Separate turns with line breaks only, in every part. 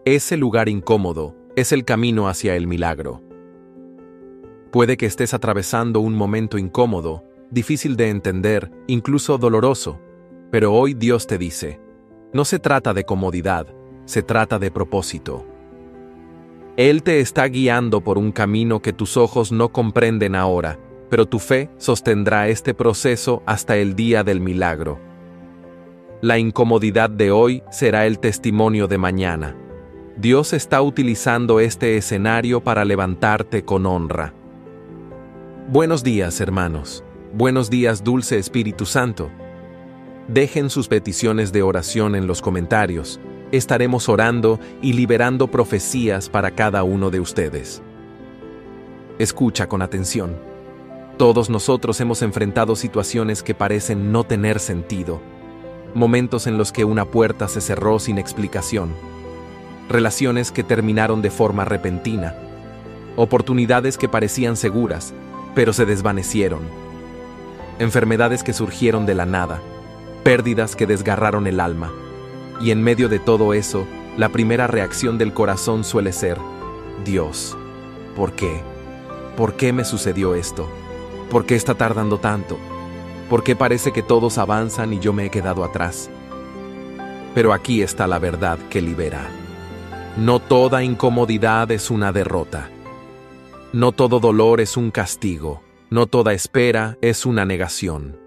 Ese lugar incómodo es el camino hacia el milagro. Puede que estés atravesando un momento incómodo, difícil de entender, incluso doloroso, pero hoy Dios te dice, no se trata de comodidad, se trata de propósito. Él te está guiando por un camino que tus ojos no comprenden ahora, pero tu fe sostendrá este proceso hasta el día del milagro. La incomodidad de hoy será el testimonio de mañana. Dios está utilizando este escenario para levantarte con honra. Buenos días, hermanos. Buenos días, dulce Espíritu Santo. Dejen sus peticiones de oración en los comentarios. Estaremos orando y liberando profecías para cada uno de ustedes. Escucha con atención. Todos nosotros hemos enfrentado situaciones que parecen no tener sentido. Momentos en los que una puerta se cerró sin explicación. Relaciones que terminaron de forma repentina. Oportunidades que parecían seguras, pero se desvanecieron. Enfermedades que surgieron de la nada. Pérdidas que desgarraron el alma. Y en medio de todo eso, la primera reacción del corazón suele ser, Dios, ¿por qué? ¿Por qué me sucedió esto? ¿Por qué está tardando tanto? ¿Por qué parece que todos avanzan y yo me he quedado atrás? Pero aquí está la verdad que libera. No toda incomodidad es una derrota. No todo dolor es un castigo. No toda espera es una negación.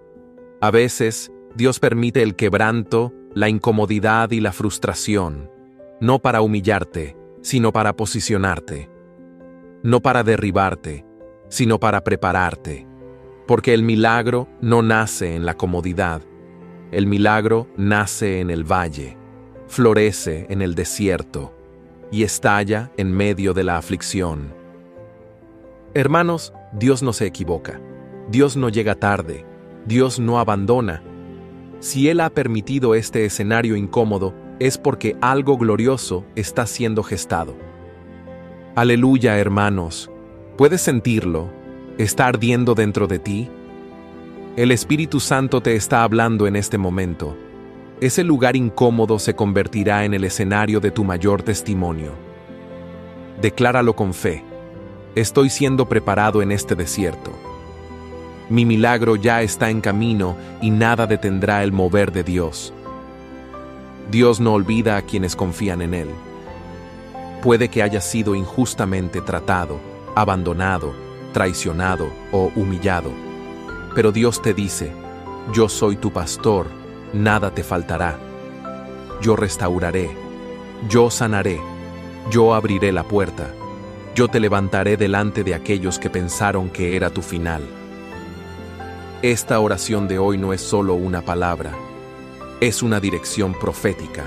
A veces, Dios permite el quebranto, la incomodidad y la frustración, no para humillarte, sino para posicionarte. No para derribarte, sino para prepararte. Porque el milagro no nace en la comodidad. El milagro nace en el valle, florece en el desierto y estalla en medio de la aflicción. Hermanos, Dios no se equivoca. Dios no llega tarde. Dios no abandona. Si Él ha permitido este escenario incómodo, es porque algo glorioso está siendo gestado. Aleluya, hermanos. ¿Puedes sentirlo? ¿Está ardiendo dentro de ti? El Espíritu Santo te está hablando en este momento. Ese lugar incómodo se convertirá en el escenario de tu mayor testimonio. Decláralo con fe. Estoy siendo preparado en este desierto. Mi milagro ya está en camino y nada detendrá el mover de Dios. Dios no olvida a quienes confían en Él. Puede que hayas sido injustamente tratado, abandonado, traicionado o humillado. Pero Dios te dice, yo soy tu pastor, nada te faltará. Yo restauraré, yo sanaré, yo abriré la puerta, yo te levantaré delante de aquellos que pensaron que era tu final. Esta oración de hoy no es solo una palabra, es una dirección profética.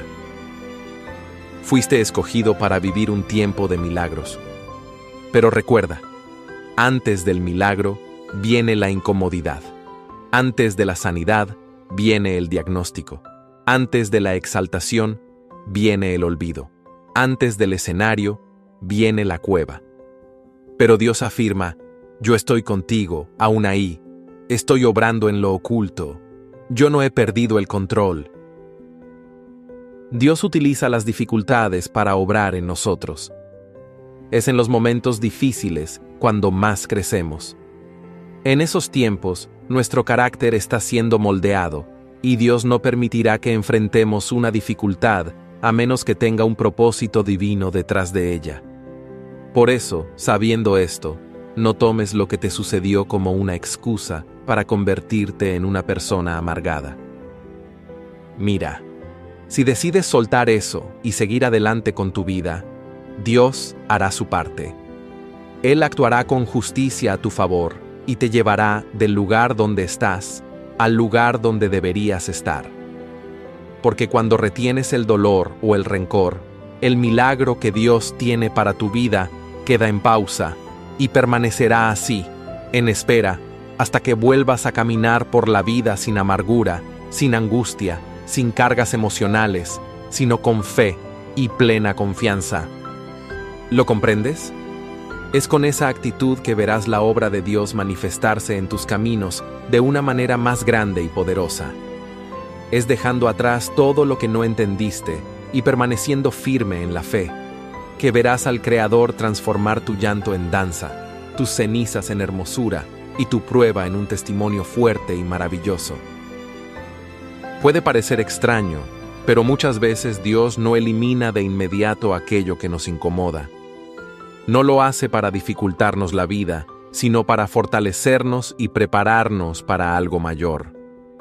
Fuiste escogido para vivir un tiempo de milagros. Pero recuerda, antes del milagro viene la incomodidad. Antes de la sanidad viene el diagnóstico. Antes de la exaltación viene el olvido. Antes del escenario viene la cueva. Pero Dios afirma, yo estoy contigo, aún ahí. Estoy obrando en lo oculto. Yo no he perdido el control. Dios utiliza las dificultades para obrar en nosotros. Es en los momentos difíciles cuando más crecemos. En esos tiempos, nuestro carácter está siendo moldeado, y Dios no permitirá que enfrentemos una dificultad a menos que tenga un propósito divino detrás de ella. Por eso, sabiendo esto, no tomes lo que te sucedió como una excusa para convertirte en una persona amargada. Mira, si decides soltar eso y seguir adelante con tu vida, Dios hará su parte. Él actuará con justicia a tu favor y te llevará del lugar donde estás al lugar donde deberías estar. Porque cuando retienes el dolor o el rencor, el milagro que Dios tiene para tu vida queda en pausa y permanecerá así, en espera, hasta que vuelvas a caminar por la vida sin amargura, sin angustia, sin cargas emocionales, sino con fe y plena confianza. ¿Lo comprendes? Es con esa actitud que verás la obra de Dios manifestarse en tus caminos de una manera más grande y poderosa. Es dejando atrás todo lo que no entendiste y permaneciendo firme en la fe, que verás al Creador transformar tu llanto en danza, tus cenizas en hermosura y tu prueba en un testimonio fuerte y maravilloso. Puede parecer extraño, pero muchas veces Dios no elimina de inmediato aquello que nos incomoda. No lo hace para dificultarnos la vida, sino para fortalecernos y prepararnos para algo mayor.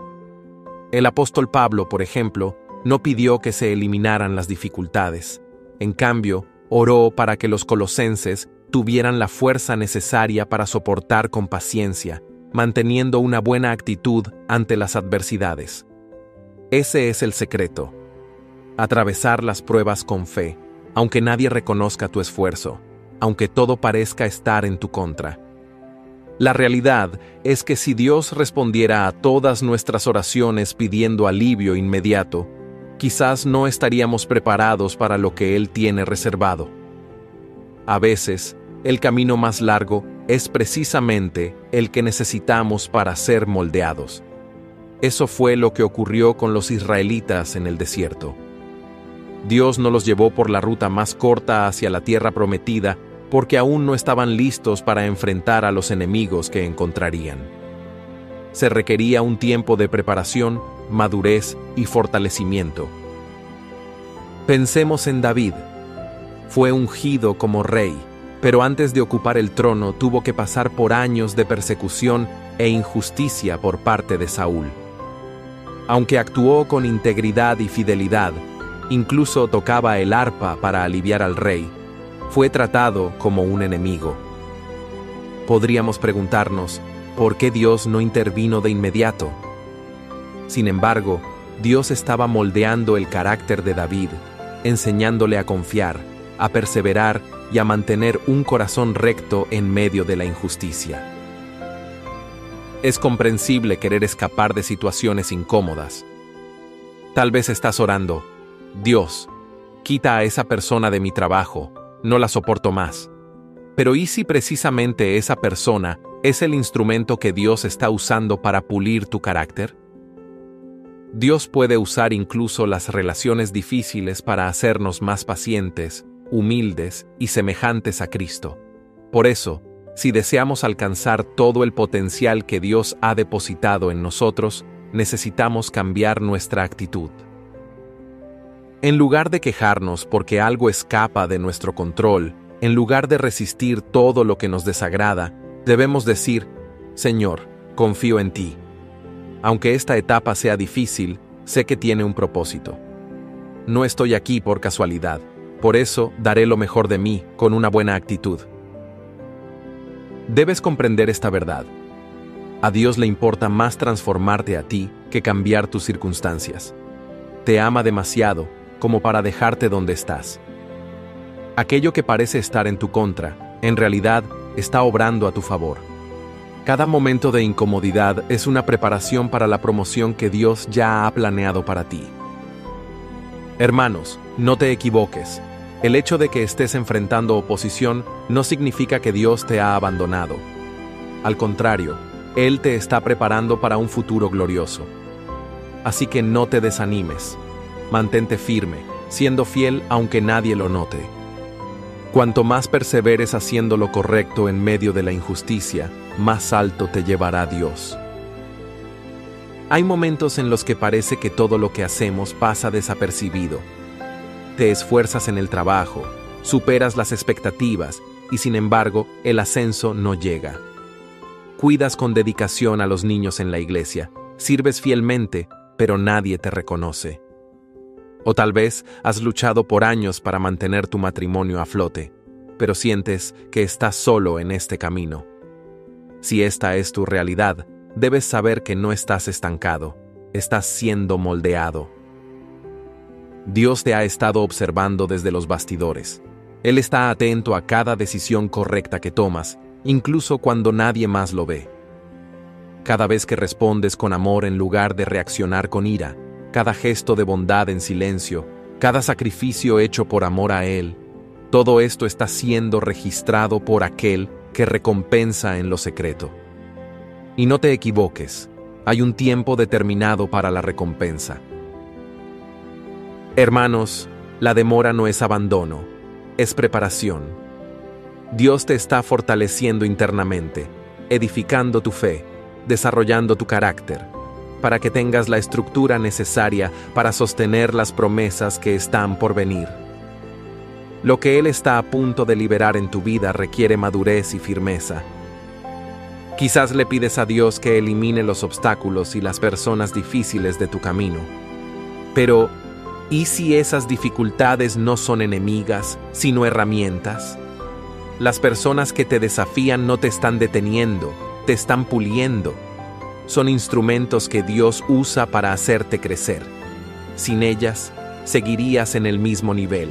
El apóstol Pablo, por ejemplo, no pidió que se eliminaran las dificultades. En cambio, oró para que los colosenses tuvieran la fuerza necesaria para soportar con paciencia, manteniendo una buena actitud ante las adversidades. Ese es el secreto. Atravesar las pruebas con fe, aunque nadie reconozca tu esfuerzo, aunque todo parezca estar en tu contra. La realidad es que si Dios respondiera a todas nuestras oraciones pidiendo alivio inmediato, quizás no estaríamos preparados para lo que Él tiene reservado. A veces, el camino más largo es precisamente el que necesitamos para ser moldeados. Eso fue lo que ocurrió con los israelitas en el desierto. Dios no los llevó por la ruta más corta hacia la tierra prometida porque aún no estaban listos para enfrentar a los enemigos que encontrarían. Se requería un tiempo de preparación, madurez y fortalecimiento. Pensemos en David. Fue ungido como rey, pero antes de ocupar el trono tuvo que pasar por años de persecución e injusticia por parte de Saúl. Aunque actuó con integridad y fidelidad, incluso tocaba el arpa para aliviar al rey, fue tratado como un enemigo. Podríamos preguntarnos, ¿por qué Dios no intervino de inmediato? Sin embargo, Dios estaba moldeando el carácter de David, enseñándole a confiar, a perseverar y a mantener un corazón recto en medio de la injusticia. Es comprensible querer escapar de situaciones incómodas. Tal vez estás orando, Dios, quita a esa persona de mi trabajo, no la soporto más. Pero ¿y si precisamente esa persona es el instrumento que Dios está usando para pulir tu carácter? Dios puede usar incluso las relaciones difíciles para hacernos más pacientes, humildes y semejantes a Cristo. Por eso, si deseamos alcanzar todo el potencial que Dios ha depositado en nosotros, necesitamos cambiar nuestra actitud. En lugar de quejarnos porque algo escapa de nuestro control, en lugar de resistir todo lo que nos desagrada, debemos decir, Señor, confío en ti. Aunque esta etapa sea difícil, sé que tiene un propósito. No estoy aquí por casualidad, por eso daré lo mejor de mí con una buena actitud. Debes comprender esta verdad. A Dios le importa más transformarte a ti que cambiar tus circunstancias. Te ama demasiado como para dejarte donde estás. Aquello que parece estar en tu contra, en realidad, está obrando a tu favor. Cada momento de incomodidad es una preparación para la promoción que Dios ya ha planeado para ti. Hermanos, no te equivoques. El hecho de que estés enfrentando oposición no significa que Dios te ha abandonado. Al contrario, Él te está preparando para un futuro glorioso. Así que no te desanimes. Mantente firme, siendo fiel aunque nadie lo note. Cuanto más perseveres haciendo lo correcto en medio de la injusticia, más alto te llevará Dios. Hay momentos en los que parece que todo lo que hacemos pasa desapercibido. Te esfuerzas en el trabajo, superas las expectativas y sin embargo el ascenso no llega. Cuidas con dedicación a los niños en la iglesia, sirves fielmente, pero nadie te reconoce. O tal vez has luchado por años para mantener tu matrimonio a flote, pero sientes que estás solo en este camino. Si esta es tu realidad, debes saber que no estás estancado, estás siendo moldeado. Dios te ha estado observando desde los bastidores. Él está atento a cada decisión correcta que tomas, incluso cuando nadie más lo ve. Cada vez que respondes con amor en lugar de reaccionar con ira, cada gesto de bondad en silencio, cada sacrificio hecho por amor a Él, todo esto está siendo registrado por aquel que recompensa en lo secreto. Y no te equivoques, hay un tiempo determinado para la recompensa. Hermanos, La demora no es abandono, es preparación. Dios te está fortaleciendo internamente, edificando tu fe, desarrollando tu carácter, para que tengas la estructura necesaria para sostener las promesas que están por venir. Lo que Él está a punto de liberar en tu vida requiere madurez y firmeza. Quizás le pides a Dios que elimine los obstáculos y las personas difíciles de tu camino. Pero, ¿y si esas dificultades no son enemigas, sino herramientas? Las personas que te desafían no te están deteniendo, te están puliendo. Son instrumentos que Dios usa para hacerte crecer. Sin ellas, seguirías en el mismo nivel.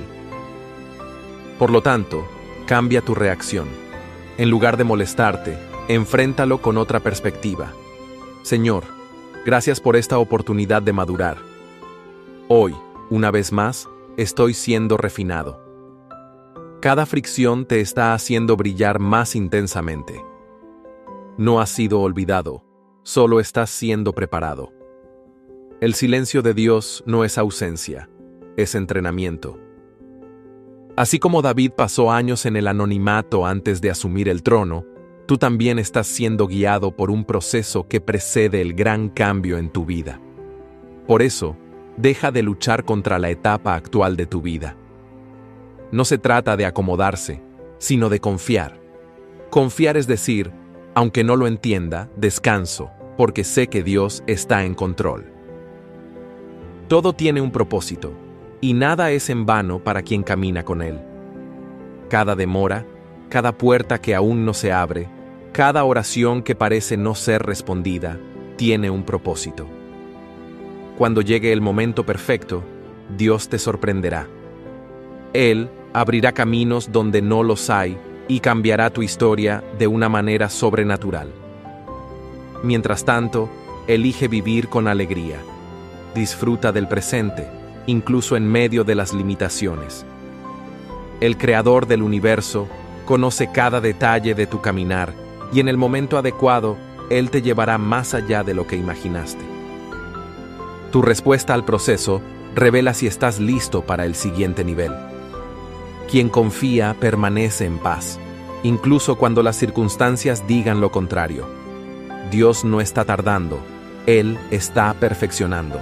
Por lo tanto, cambia tu reacción. En lugar de molestarte, enfréntalo con otra perspectiva. Señor, gracias por esta oportunidad de madurar. Hoy, una vez más, estoy siendo refinado. Cada fricción te está haciendo brillar más intensamente. No has sido olvidado, solo estás siendo preparado. El silencio de Dios no es ausencia, es entrenamiento. Así como David pasó años en el anonimato antes de asumir el trono, tú también estás siendo guiado por un proceso que precede el gran cambio en tu vida. Por eso, deja de luchar contra la etapa actual de tu vida. No se trata de acomodarse, sino de confiar. Confiar es decir, aunque no lo entienda, descanso, porque sé que Dios está en control. Todo tiene un propósito, y nada es en vano para quien camina con Él. Cada demora, cada puerta que aún no se abre, cada oración que parece no ser respondida, tiene un propósito. Cuando llegue el momento perfecto, Dios te sorprenderá. Él abrirá caminos donde no los hay y cambiará tu historia de una manera sobrenatural. Mientras tanto, elige vivir con alegría. Disfruta del presente, incluso en medio de las limitaciones. El Creador del universo conoce cada detalle de tu caminar y en el momento adecuado, Él te llevará más allá de lo que imaginaste. Tu respuesta al proceso revela si estás listo para el siguiente nivel. Quien confía permanece en paz, incluso cuando las circunstancias digan lo contrario. Dios no está tardando, Él está perfeccionando.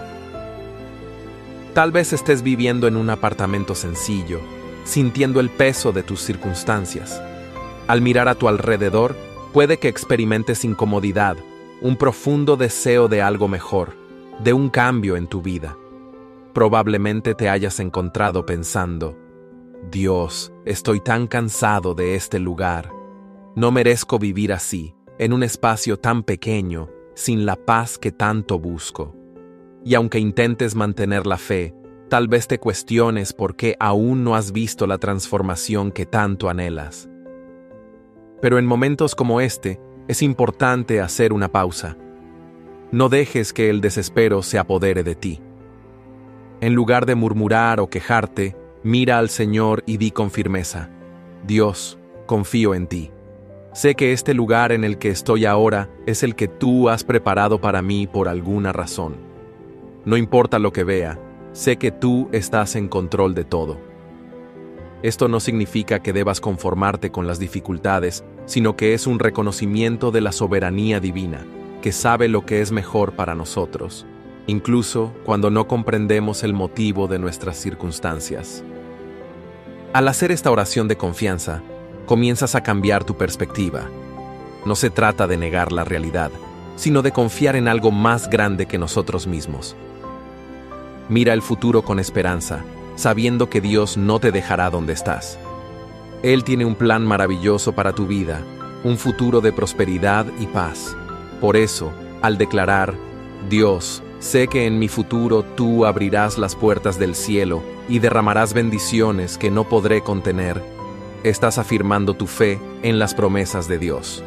Tal vez estés viviendo en un apartamento sencillo, sintiendo el peso de tus circunstancias. Al mirar a tu alrededor, puede que experimentes incomodidad, un profundo deseo de algo mejor, de un cambio en tu vida. Probablemente te hayas encontrado pensando, Dios, estoy tan cansado de este lugar. No merezco vivir así, en un espacio tan pequeño, sin la paz que tanto busco. Y aunque intentes mantener la fe, tal vez te cuestiones por qué aún no has visto la transformación que tanto anhelas. Pero en momentos como este, es importante hacer una pausa. No dejes que el desespero se apodere de ti. En lugar de murmurar o quejarte, mira al Señor y di con firmeza: Dios, confío en ti. Sé que este lugar en el que estoy ahora es el que tú has preparado para mí por alguna razón. No importa lo que vea, sé que tú estás en control de todo. Esto no significa que debas conformarte con las dificultades, sino que es un reconocimiento de la soberanía divina, que sabe lo que es mejor para nosotros, incluso cuando no comprendemos el motivo de nuestras circunstancias. Al hacer esta oración de confianza, comienzas a cambiar tu perspectiva. No se trata de negar la realidad, sino de confiar en algo más grande que nosotros mismos. Mira el futuro con esperanza, sabiendo que Dios no te dejará donde estás. Él tiene un plan maravilloso para tu vida, un futuro de prosperidad y paz. Por eso, al declarar, Dios, sé que en mi futuro tú abrirás las puertas del cielo y derramarás bendiciones que no podré contener, estás afirmando tu fe en las promesas de Dios.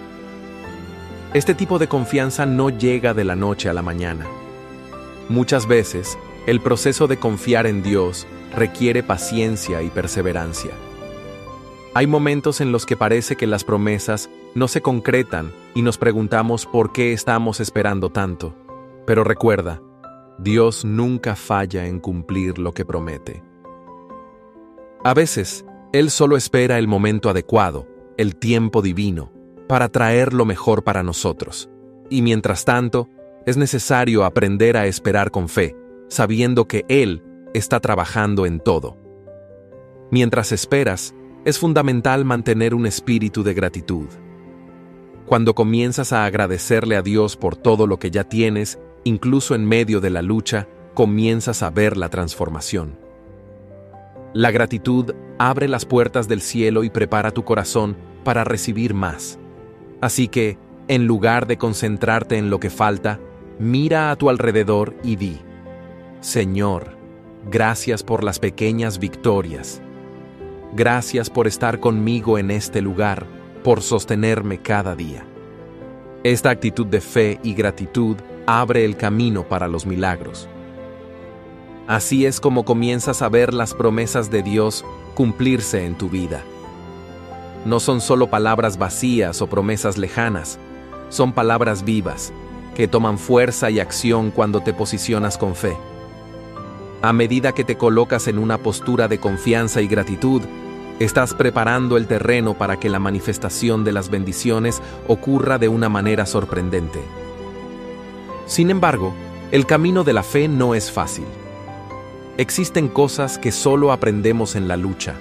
Este tipo de confianza no llega de la noche a la mañana. Muchas veces, el proceso de confiar en Dios requiere paciencia y perseverancia. Hay momentos en los que parece que las promesas no se concretan y nos preguntamos por qué estamos esperando tanto. Pero recuerda, Dios nunca falla en cumplir lo que promete. A veces, Él solo espera el momento adecuado, el tiempo divino, para traer lo mejor para nosotros. Y mientras tanto, es necesario aprender a esperar con fe, sabiendo que Él está trabajando en todo. Mientras esperas, es fundamental mantener un espíritu de gratitud. Cuando comienzas a agradecerle a Dios por todo lo que ya tienes, incluso en medio de la lucha, comienzas a ver la transformación. La gratitud abre las puertas del cielo y prepara tu corazón para recibir más. Así que, en lugar de concentrarte en lo que falta, mira a tu alrededor y di: Señor, gracias por las pequeñas victorias. Gracias por estar conmigo en este lugar, por sostenerme cada día. Esta actitud de fe y gratitud abre el camino para los milagros. Así es como comienzas a ver las promesas de Dios cumplirse en tu vida. No son solo palabras vacías o promesas lejanas, son palabras vivas, que toman fuerza y acción cuando te posicionas con fe. A medida que te colocas en una postura de confianza y gratitud, estás preparando el terreno para que la manifestación de las bendiciones ocurra de una manera sorprendente. Sin embargo, el camino de la fe no es fácil. Existen cosas que solo aprendemos en la lucha.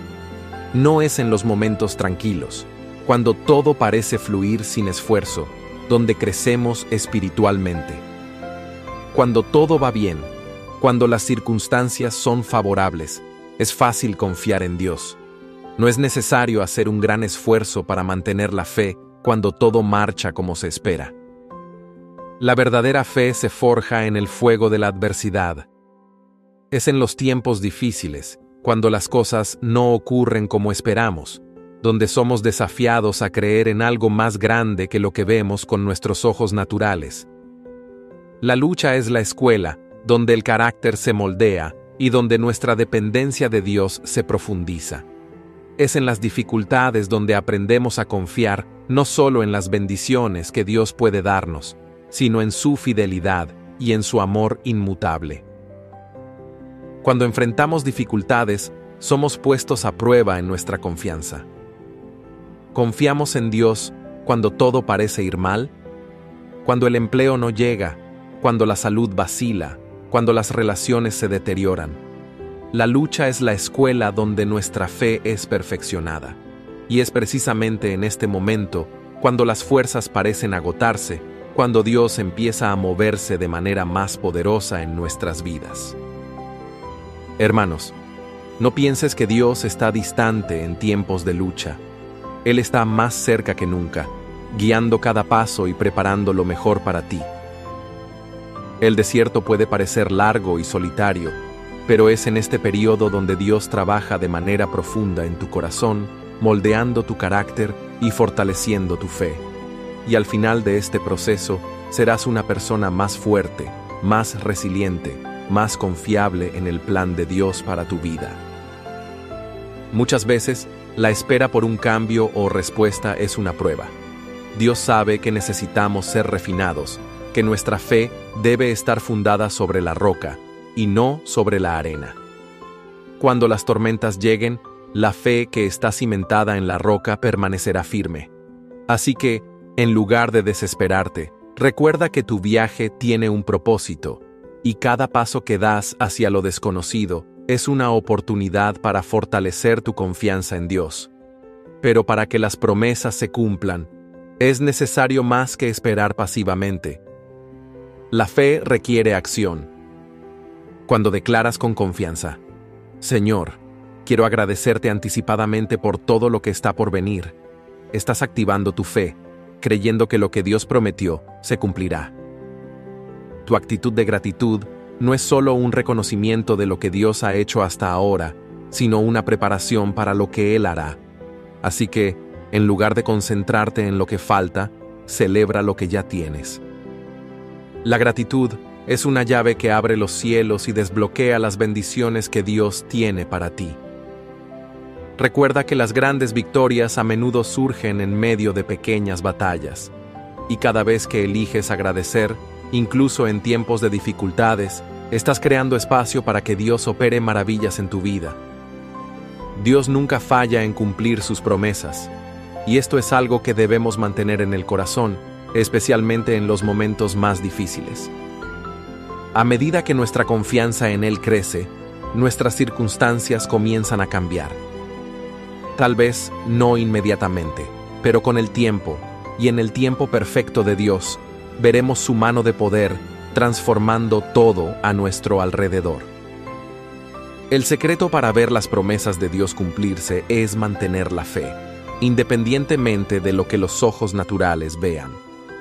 No es en los momentos tranquilos, cuando todo parece fluir sin esfuerzo, donde crecemos espiritualmente. Cuando todo va bien, cuando las circunstancias son favorables, es fácil confiar en Dios. No es necesario hacer un gran esfuerzo para mantener la fe cuando todo marcha como se espera. La verdadera fe se forja en el fuego de la adversidad. Es en los tiempos difíciles, cuando las cosas no ocurren como esperamos, donde somos desafiados a creer en algo más grande que lo que vemos con nuestros ojos naturales. La lucha es la escuela, donde el carácter se moldea y donde nuestra dependencia de Dios se profundiza. Es en las dificultades donde aprendemos a confiar no solo en las bendiciones que Dios puede darnos, sino en su fidelidad y en su amor inmutable. Cuando enfrentamos dificultades, somos puestos a prueba en nuestra confianza. ¿Confiamos en Dios cuando todo parece ir mal? Cuando el empleo no llega, cuando la salud vacila, cuando las relaciones se deterioran. La lucha es la escuela donde nuestra fe es perfeccionada. Y es precisamente en este momento, cuando las fuerzas parecen agotarse, cuando Dios empieza a moverse de manera más poderosa en nuestras vidas. Hermanos, no pienses que Dios está distante en tiempos de lucha. Él está más cerca que nunca, guiando cada paso y preparando lo mejor para ti. El desierto puede parecer largo y solitario, pero es en este periodo donde Dios trabaja de manera profunda en tu corazón, moldeando tu carácter y fortaleciendo tu fe. Y al final de este proceso, serás una persona más fuerte, más resiliente, más confiable en el plan de Dios para tu vida. Muchas veces, la espera por un cambio o respuesta es una prueba. Dios sabe que necesitamos ser refinados, que nuestra fe debe estar fundada sobre la roca y no sobre la arena. Cuando las tormentas lleguen, la fe que está cimentada en la roca permanecerá firme. Así que, en lugar de desesperarte, recuerda que tu viaje tiene un propósito, y cada paso que das hacia lo desconocido es una oportunidad para fortalecer tu confianza en Dios. Pero para que las promesas se cumplan, es necesario más que esperar pasivamente. La fe requiere acción. Cuando declaras con confianza: Señor, quiero agradecerte anticipadamente por todo lo que está por venir, estás activando tu fe, creyendo que lo que Dios prometió se cumplirá. Tu actitud de gratitud no es solo un reconocimiento de lo que Dios ha hecho hasta ahora, sino una preparación para lo que Él hará. Así que, en lugar de concentrarte en lo que falta, celebra lo que ya tienes. La gratitud es una llave que abre los cielos y desbloquea las bendiciones que Dios tiene para ti. Recuerda que las grandes victorias a menudo surgen en medio de pequeñas batallas, y cada vez que eliges agradecer, incluso en tiempos de dificultades, estás creando espacio para que Dios opere maravillas en tu vida. Dios nunca falla en cumplir sus promesas, y esto es algo que debemos mantener en el corazón, especialmente en los momentos más difíciles. A medida que nuestra confianza en Él crece, nuestras circunstancias comienzan a cambiar. Tal vez no inmediatamente, pero con el tiempo, y en el tiempo perfecto de Dios, veremos su mano de poder transformando todo a nuestro alrededor. El secreto para ver las promesas de Dios cumplirse es mantener la fe, independientemente de lo que los ojos naturales vean.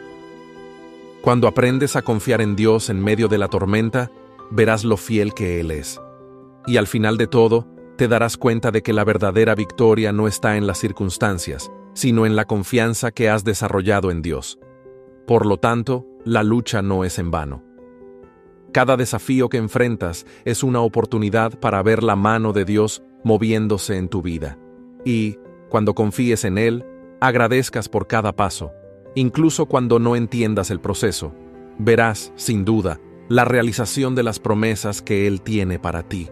Cuando aprendes a confiar en Dios en medio de la tormenta, verás lo fiel que Él es. Y al final de todo, te darás cuenta de que la verdadera victoria no está en las circunstancias, sino en la confianza que has desarrollado en Dios. Por lo tanto, la lucha no es en vano. Cada desafío que enfrentas es una oportunidad para ver la mano de Dios moviéndose en tu vida. Y, cuando confíes en Él, agradezcas por cada paso, incluso cuando no entiendas el proceso, verás, sin duda, la realización de las promesas que Él tiene para ti.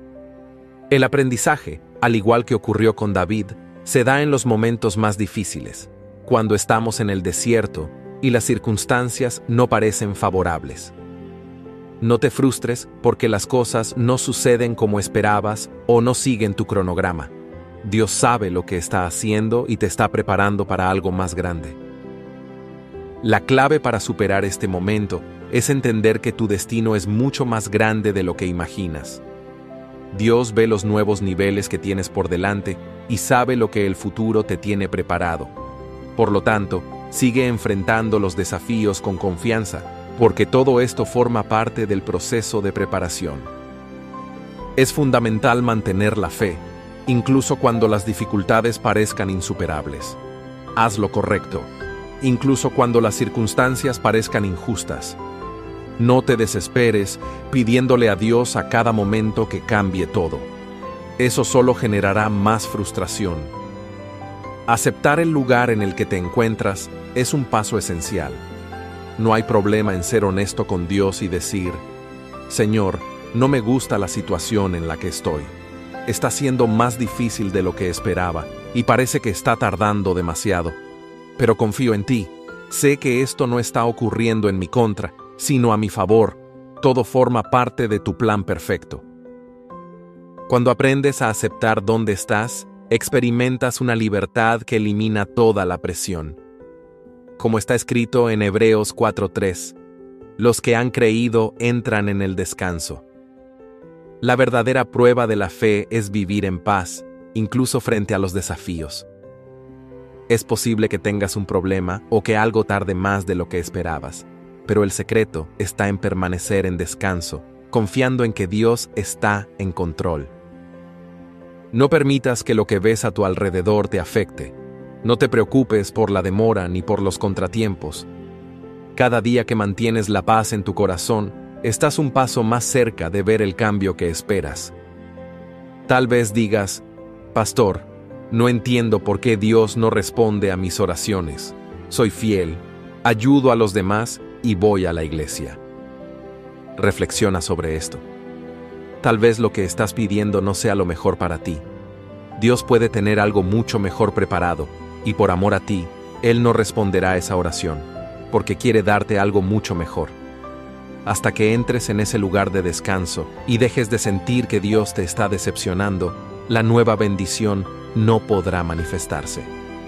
El aprendizaje, al igual que ocurrió con David, se da en los momentos más difíciles, cuando estamos en el desierto y las circunstancias no parecen favorables. No te frustres porque las cosas no suceden como esperabas o no siguen tu cronograma. Dios sabe lo que está haciendo y te está preparando para algo más grande. La clave para superar este momento es entender que tu destino es mucho más grande de lo que imaginas. Dios ve los nuevos niveles que tienes por delante y sabe lo que el futuro te tiene preparado. Por lo tanto, sigue enfrentando los desafíos con confianza, porque todo esto forma parte del proceso de preparación. Es fundamental mantener la fe, incluso cuando las dificultades parezcan insuperables. Haz lo correcto, incluso cuando las circunstancias parezcan injustas. No te desesperes pidiéndole a Dios a cada momento que cambie todo. Eso solo generará más frustración. Aceptar el lugar en el que te encuentras es un paso esencial. No hay problema en ser honesto con Dios y decir: Señor, no me gusta la situación en la que estoy. Está siendo más difícil de lo que esperaba y parece que está tardando demasiado. Pero confío en ti. Sé que esto no está ocurriendo en mi contra, sino a mi favor. Todo forma parte de tu plan perfecto. Cuando aprendes a aceptar dónde estás, experimentas una libertad que elimina toda la presión. Como está escrito en Hebreos 4:3, los que han creído entran en el descanso. La verdadera prueba de la fe es vivir en paz, incluso frente a los desafíos. Es posible que tengas un problema o que algo tarde más de lo que esperabas, pero el secreto está en permanecer en descanso, confiando en que Dios está en control. No permitas que lo que ves a tu alrededor te afecte. No te preocupes por la demora ni por los contratiempos. Cada día que mantienes la paz en tu corazón, estás un paso más cerca de ver el cambio que esperas. Tal vez digas: Pastor, no entiendo por qué Dios no responde a mis oraciones. Soy fiel, ayudo a los demás y voy a la iglesia. Reflexiona sobre esto. Tal vez lo que estás pidiendo no sea lo mejor para ti. Dios puede tener algo mucho mejor preparado, y por amor a ti, Él no responderá a esa oración, porque quiere darte algo mucho mejor. Hasta que entres en ese lugar de descanso y dejes de sentir que Dios te está decepcionando, la nueva bendición no podrá manifestarse.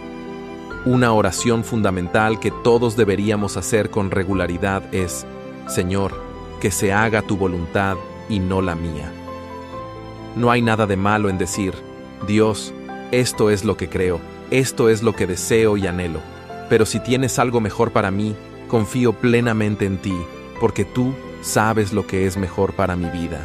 Una oración fundamental que todos deberíamos hacer con regularidad es: Señor, que se haga tu voluntad y no la mía. No hay nada de malo en decir: Dios, esto es lo que creo, esto es lo que deseo y anhelo, pero si tienes algo mejor para mí, confío plenamente en ti, porque tú sabes lo que es mejor para mi vida.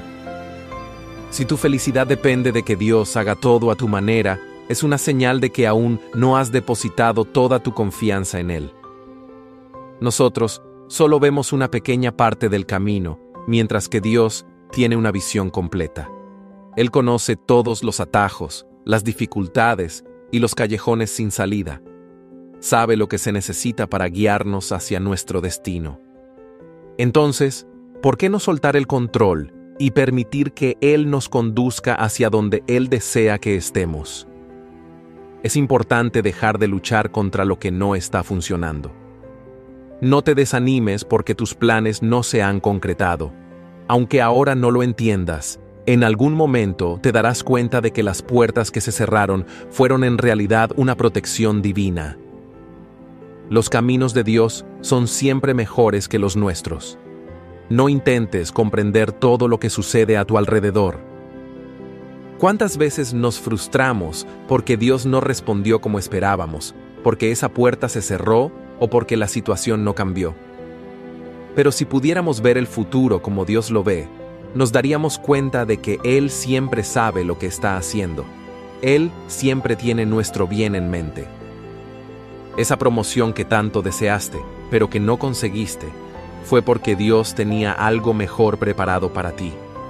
Si tu felicidad depende de que Dios haga todo a tu manera, es una señal de que aún no has depositado toda tu confianza en Él. Nosotros solo vemos una pequeña parte del camino, mientras que Dios tiene una visión completa. Él conoce todos los atajos, las dificultades y los callejones sin salida. Sabe lo que se necesita para guiarnos hacia nuestro destino. Entonces, ¿por qué no soltar el control y permitir que Él nos conduzca hacia donde Él desea que estemos. Es importante dejar de luchar contra lo que no está funcionando. No te desanimes porque tus planes no se han concretado. Aunque ahora no lo entiendas, en algún momento te darás cuenta de que las puertas que se cerraron fueron en realidad una protección divina. Los caminos de Dios son siempre mejores que los nuestros. No intentes comprender todo lo que sucede a tu alrededor. ¿Cuántas veces nos frustramos porque Dios no respondió como esperábamos, porque esa puerta se cerró o porque la situación no cambió? Pero si pudiéramos ver el futuro como Dios lo ve, nos daríamos cuenta de que Él siempre sabe lo que está haciendo. Él siempre tiene nuestro bien en mente. Esa promoción que tanto deseaste, pero que no conseguiste, fue porque Dios tenía algo mejor preparado para ti.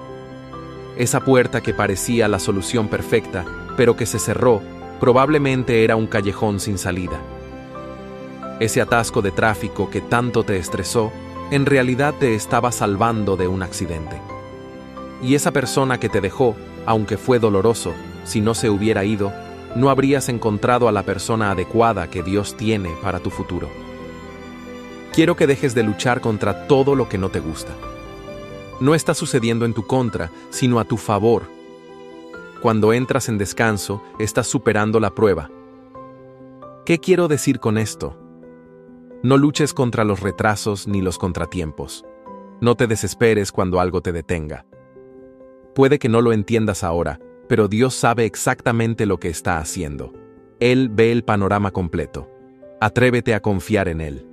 Esa puerta que parecía la solución perfecta, pero que se cerró, probablemente era un callejón sin salida. Ese atasco de tráfico que tanto te estresó, en realidad te estaba salvando de un accidente. Y esa persona que te dejó, aunque fue doloroso, si no se hubiera ido, no habrías encontrado a la persona adecuada que Dios tiene para tu futuro. Quiero que dejes de luchar contra todo lo que no te gusta. No está sucediendo en tu contra, sino a tu favor. Cuando entras en descanso, estás superando la prueba. ¿Qué quiero decir con esto? No luches contra los retrasos ni los contratiempos. No te desesperes cuando algo te detenga. Puede que no lo entiendas ahora, pero Dios sabe exactamente lo que está haciendo. Él ve el panorama completo. Atrévete a confiar en Él.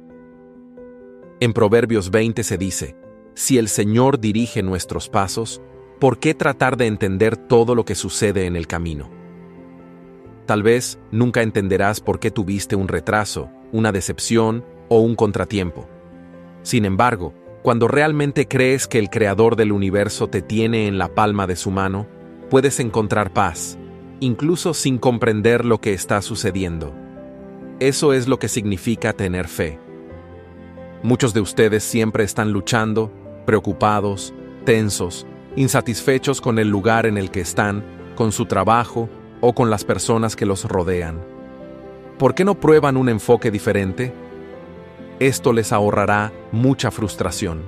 En Proverbios 20 se dice: si el Señor dirige nuestros pasos, ¿por qué tratar de entender todo lo que sucede en el camino? Tal vez nunca entenderás por qué tuviste un retraso, una decepción o un contratiempo. Sin embargo, cuando realmente crees que el Creador del universo te tiene en la palma de su mano, puedes encontrar paz, incluso sin comprender lo que está sucediendo. Eso es lo que significa tener fe. Muchos de ustedes siempre están luchando, preocupados, tensos, insatisfechos con el lugar en el que están, con su trabajo o con las personas que los rodean. ¿Por qué no prueban un enfoque diferente? Esto les ahorrará mucha frustración.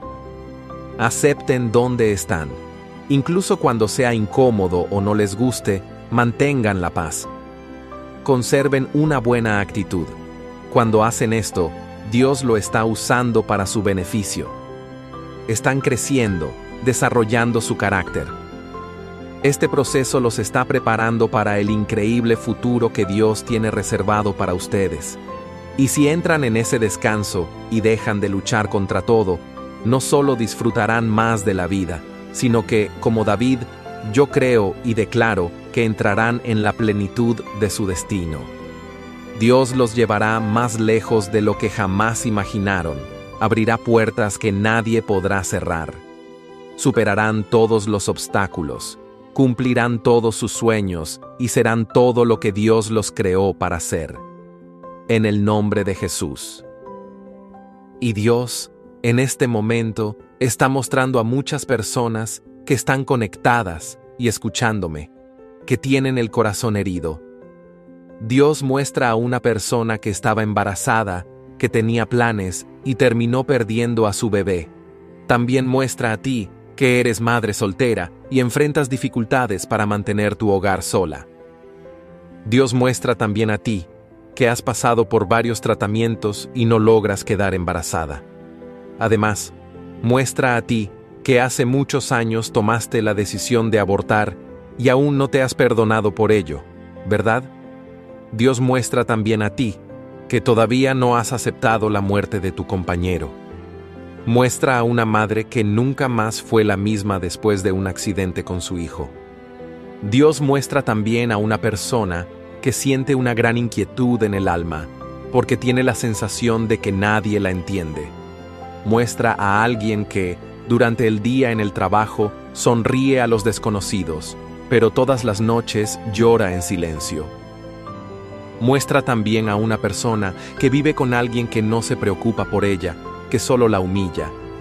Acepten dónde están. Incluso cuando sea incómodo o no les guste, mantengan la paz. Conserven una buena actitud. Cuando hacen esto, Dios lo está usando para su beneficio. Están creciendo, desarrollando su carácter. Este proceso los está preparando para el increíble futuro que Dios tiene reservado para ustedes. Y si entran en ese descanso y dejan de luchar contra todo, no solo disfrutarán más de la vida, sino que, como David, yo creo y declaro que entrarán en la plenitud de su destino. Dios los llevará más lejos de lo que jamás imaginaron, abrirá puertas que nadie podrá cerrar. Superarán todos los obstáculos, cumplirán todos sus sueños y serán todo lo que Dios los creó para ser. En el nombre de Jesús. Y Dios, en este momento, está mostrando a muchas personas que están conectadas y escuchándome, que tienen el corazón herido. Dios muestra a una persona que estaba embarazada, que tenía planes y terminó perdiendo a su bebé. También muestra a ti que eres madre soltera y enfrentas dificultades para mantener tu hogar sola. Dios muestra también a ti que has pasado por varios tratamientos y no logras quedar embarazada. Además, muestra a ti que hace muchos años tomaste la decisión de abortar y aún no te has perdonado por ello, ¿verdad? Dios muestra también a ti que todavía no has aceptado la muerte de tu compañero. Muestra a una madre que nunca más fue la misma después de un accidente con su hijo. Dios muestra también a una persona que siente una gran inquietud en el alma, porque tiene la sensación de que nadie la entiende. Muestra a alguien que, durante el día en el trabajo, sonríe a los desconocidos, pero todas las noches llora en silencio. Muestra también a una persona que vive con alguien que no se preocupa por ella, que solo la humilla.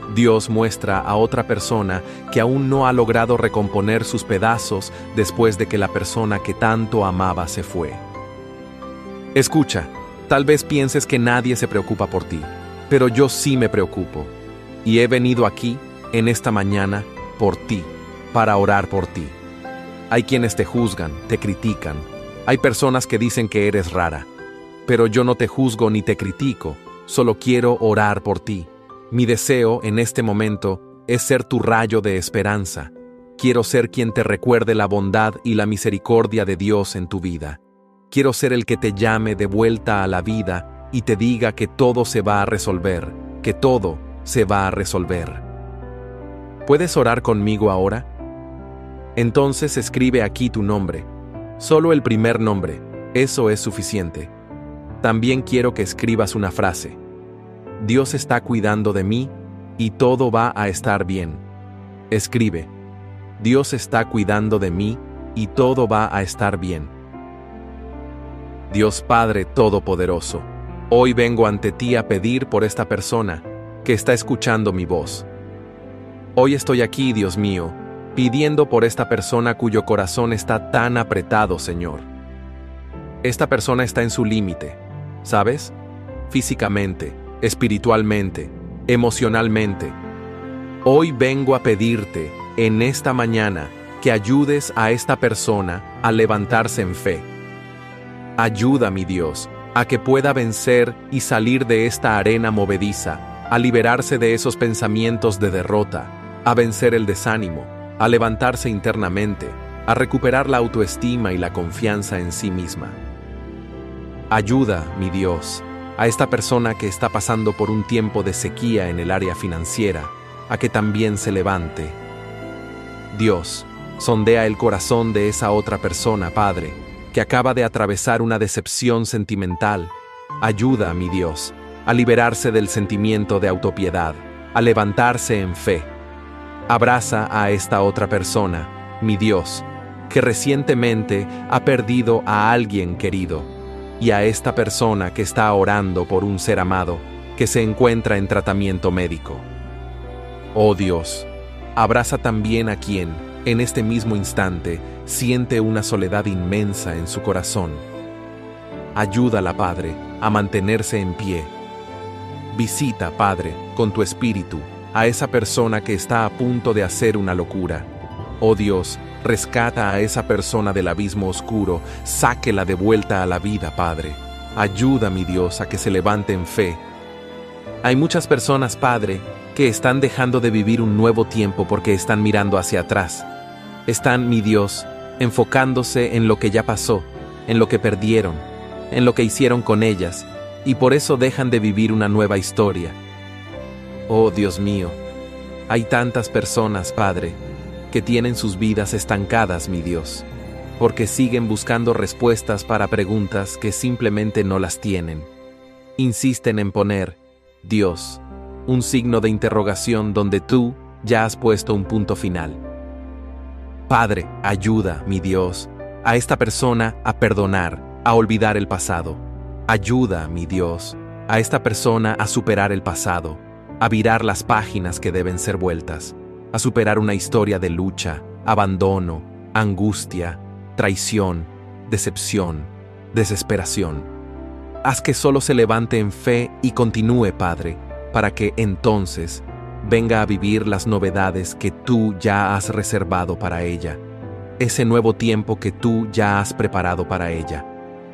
Dios muestra a otra persona que aún no ha logrado recomponer sus pedazos después de que la persona que tanto amaba se fue. Escucha, tal vez pienses que nadie se preocupa por ti, pero yo sí me preocupo. Y he venido aquí, en esta mañana, por ti, para orar por ti. Hay quienes te juzgan, te critican. Hay personas que dicen que eres rara. Pero yo no te juzgo ni te critico, solo quiero orar por ti. Mi deseo en este momento es ser tu rayo de esperanza. Quiero ser quien te recuerde la bondad y la misericordia de Dios en tu vida. Quiero ser el que te llame de vuelta a la vida y te diga que todo se va a resolver, que todo se va a resolver. ¿Puedes orar conmigo ahora? Entonces escribe aquí tu nombre. Solo el primer nombre, eso es suficiente. También quiero que escribas una frase. Dios está cuidando de mí y todo va a estar bien. Escribe. Dios está cuidando de mí y todo va a estar bien. Dios Padre Todopoderoso, hoy vengo ante ti a pedir por esta persona que está escuchando mi voz. Hoy estoy aquí, Dios mío, pidiendo por esta persona cuyo corazón está tan apretado, Señor. Esta persona está en su límite, ¿sabes? Físicamente, espiritualmente, emocionalmente. Hoy vengo a pedirte, en esta mañana, que ayudes a esta persona a levantarse en fe. Ayuda, mi Dios, a que pueda vencer y salir de esta arena movediza, a liberarse de esos pensamientos de derrota, a vencer el desánimo, a levantarse internamente, a recuperar la autoestima y la confianza en sí misma. Ayuda, mi Dios, a esta persona que está pasando por un tiempo de sequía en el área financiera, a que también se levante. Dios, sondea el corazón de esa otra persona, Padre, que acaba de atravesar una decepción sentimental. Ayuda, mi Dios, a liberarse del sentimiento de autopiedad, a levantarse en fe. Abraza a esta otra persona, mi Dios, que recientemente ha perdido a alguien querido, y a esta persona que está orando por un ser amado que se encuentra en tratamiento médico. Oh Dios, abraza también a quien, en este mismo instante, siente una soledad inmensa en su corazón. Ayúdala, Padre, a mantenerse en pie. Visita, Padre, con tu espíritu, a esa persona que está a punto de hacer una locura. Oh Dios, rescata a esa persona del abismo oscuro, sáquela de vuelta a la vida, Padre. Ayuda, mi Dios, a que se levante en fe. Hay muchas personas, Padre, que están dejando de vivir un nuevo tiempo porque están mirando hacia atrás. Están, mi Dios, enfocándose en lo que ya pasó, en lo que perdieron, en lo que hicieron con ellas, y por eso dejan de vivir una nueva historia. Oh Dios mío, hay tantas personas, Padre, que tienen sus vidas estancadas, mi Dios, porque siguen buscando respuestas para preguntas que simplemente no las tienen. Insisten en poner, Dios, un signo de interrogación donde tú ya has puesto un punto final. Padre, ayuda, mi Dios, a esta persona a perdonar, a olvidar el pasado. Ayuda, mi Dios, a esta persona a superar el pasado, a virar las páginas que deben ser vueltas, a superar una historia de lucha, abandono, angustia, traición, decepción, desesperación. Haz que solo se levante en fe y continúe, Padre, para que entonces venga a vivir las novedades que tú ya has reservado para ella, ese nuevo tiempo que tú ya has preparado para ella.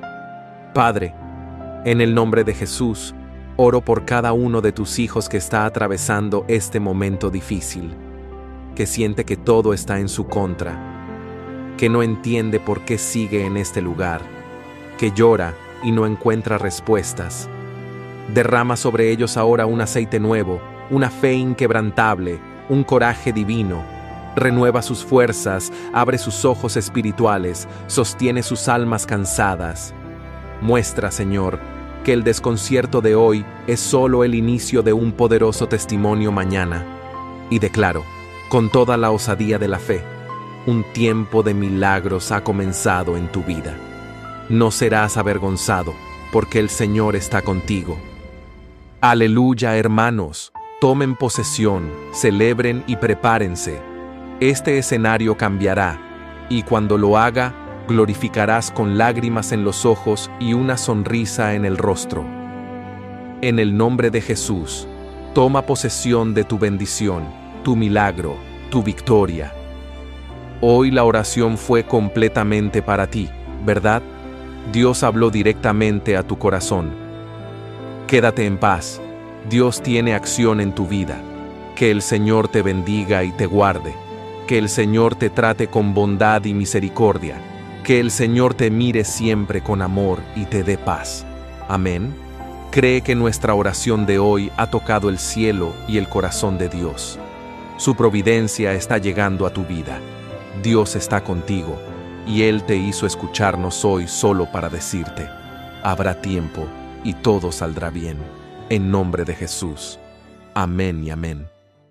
Padre, en el nombre de Jesús, oro por cada uno de tus hijos que está atravesando este momento difícil, que siente que todo está en su contra, que no entiende por qué sigue en este lugar, que llora y no encuentra respuestas. Derrama sobre ellos ahora un aceite nuevo, una fe inquebrantable, un coraje divino. Renueva sus fuerzas, abre sus ojos espirituales, sostiene sus almas cansadas. Muestra, Señor, que el desconcierto de hoy es solo el inicio de un poderoso testimonio mañana. Y declaro, con toda la osadía de la fe, un tiempo de milagros ha comenzado en tu vida. No serás avergonzado, porque el Señor está contigo. Aleluya, hermanos. Tomen posesión, celebren y prepárense. Este escenario cambiará, y cuando lo haga, glorificarás con lágrimas en los ojos y una sonrisa en el rostro. En el nombre de Jesús, toma posesión de tu bendición, tu milagro, tu victoria. Hoy la oración fue completamente para ti, ¿verdad? Dios habló directamente a tu corazón. Quédate en paz. Dios tiene acción en tu vida. Que el Señor te bendiga y te guarde. Que el Señor te trate con bondad y misericordia. Que el Señor te mire siempre con amor y te dé paz. Amén. Cree que nuestra oración de hoy ha tocado el cielo y el corazón de Dios. Su providencia está llegando a tu vida. Dios está contigo, y Él te hizo escucharnos hoy solo para decirte: habrá tiempo y todo saldrá bien. En nombre de Jesús. Amén y amén.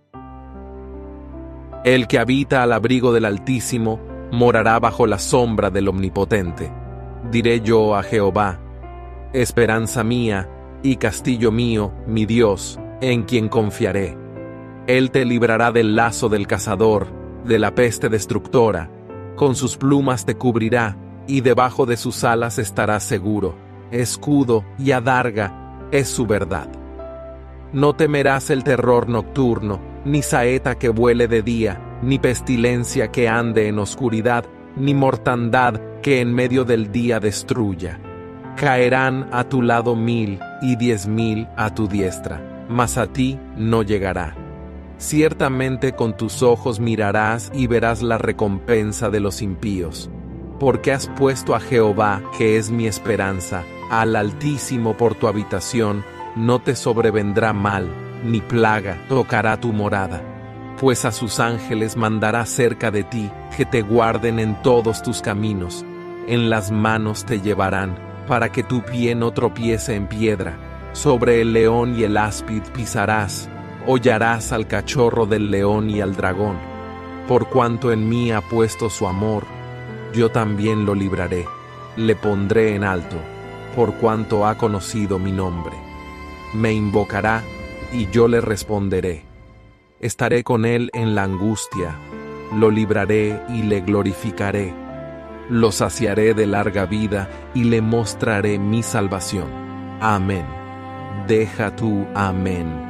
El que habita al abrigo del Altísimo morará bajo la sombra del Omnipotente. Diré yo a Jehová: esperanza mía y castillo mío, mi Dios, en quien confiaré. Él te librará del lazo del cazador, de la peste destructora. Con sus plumas te cubrirá, y debajo de sus alas estarás seguro. Escudo y adarga es su verdad. No temerás el terror nocturno, ni saeta que vuele de día, ni pestilencia que ande en oscuridad, ni mortandad que en medio del día destruya. Caerán a tu lado 1000 y 10,000 a tu diestra, mas a ti no llegará. Ciertamente con tus ojos mirarás y verás la recompensa de los impíos. Porque has puesto a Jehová, que es mi esperanza, al Altísimo por tu habitación, no te sobrevendrá mal, ni plaga tocará tu morada. Pues a sus ángeles mandará cerca de ti, que te guarden en todos tus caminos. En las manos te llevarán, para que tu pie no tropiece en piedra. Sobre el león y el áspid pisarás, hollarás al cachorro del león y al dragón. Por cuanto en mí ha puesto su amor, yo también lo libraré, le pondré en alto, por cuanto ha conocido mi nombre. Me invocará, y yo le responderé. Estaré con él en la angustia, lo libraré y le glorificaré. Lo saciaré de larga vida y le mostraré mi salvación. Amén. Deja tu amén